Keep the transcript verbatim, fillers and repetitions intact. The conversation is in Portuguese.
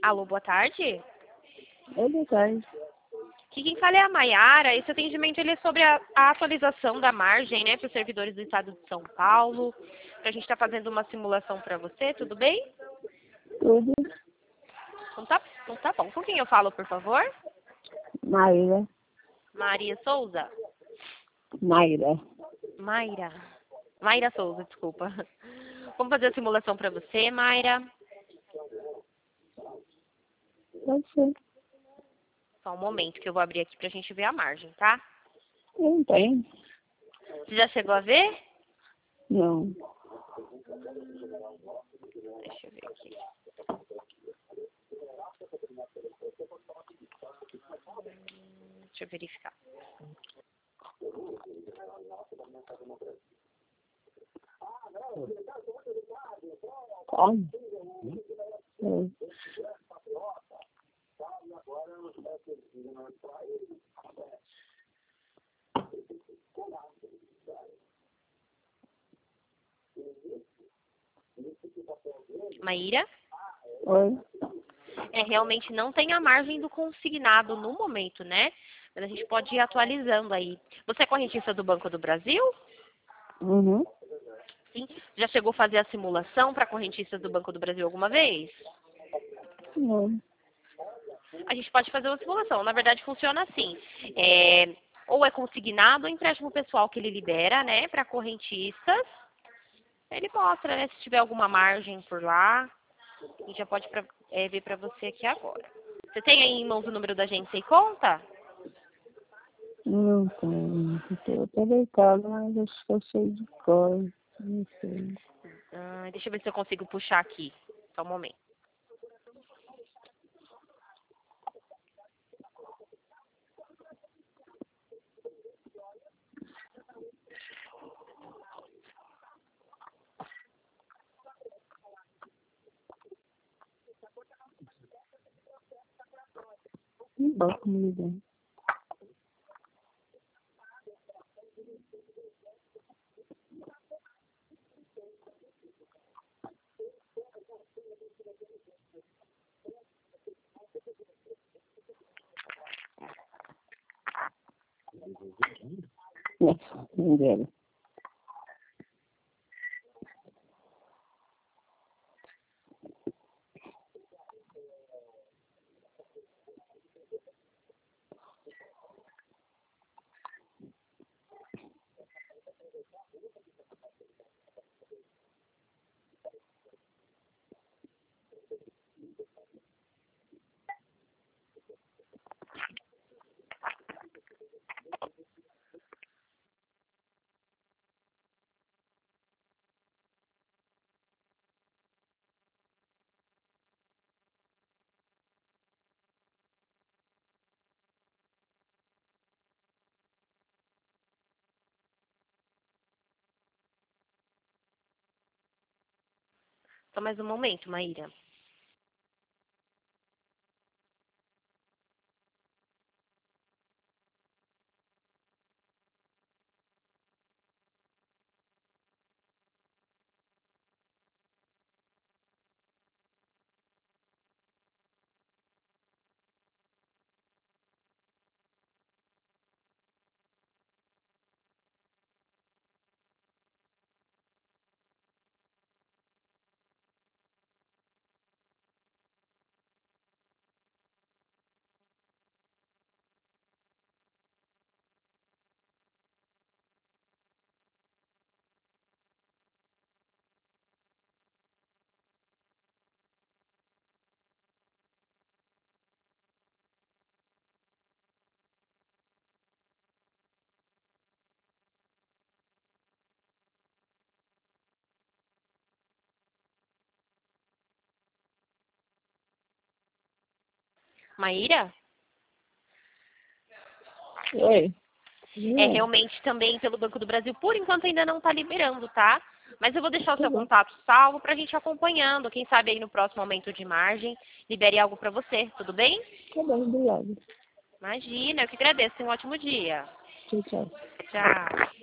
Alô, boa tarde. Oi, boa tarde. Aqui quem fala é a Maiara. Esse atendimento ele é sobre a, a atualização da margem, né, para os servidores do estado de São Paulo. A gente está fazendo uma simulação para você, tudo bem? Tudo. Então tá, então tá bom. Com quem eu falo, por favor? Mayra. Maria Souza? Mayra. Mayra. Mayra Souza, desculpa. Vamos fazer a simulação para você, Mayra. Pode ser. Só um momento que eu vou abrir aqui pra gente ver a margem, tá? Eu não tenho. Você já chegou a ver? Não. Deixa eu ver aqui. Deixa eu verificar. Como? É. Maíra? Oi. É, realmente não tem a margem do consignado no momento, né? Mas a gente pode ir atualizando aí. Você é correntista do Banco do Brasil? Uhum. Sim. Já chegou a fazer a simulação para correntistas do Banco do Brasil alguma vez? Não. A gente pode fazer uma simulação. Na verdade, funciona assim. É, ou é consignado ou empréstimo pessoal que ele libera, né, para correntistas. Ele mostra, né, se tiver alguma margem por lá. A gente já pode pra, é, ver para você aqui agora. Você tem aí em mãos o número da agência e conta? Não tenho. Eu tô deitada, mas acho que eu sei de cor. Não sei. Ah, deixa eu ver se eu consigo puxar aqui. Só um momento. Não dá como ligar. Nossa, não dera. Só mais um momento, Maíra. Maíra? Oi. É Não. realmente também pelo Banco do Brasil. Por enquanto ainda não está liberando, tá? Mas eu vou deixar o Tá seu bom. contato salvo para a gente ir acompanhando. Quem sabe aí no próximo aumento de margem, libere algo para você. Tudo bem? Tá bom, obrigada. Imagina, eu que agradeço. Tenha um ótimo dia. Tchau, tchau. Tchau.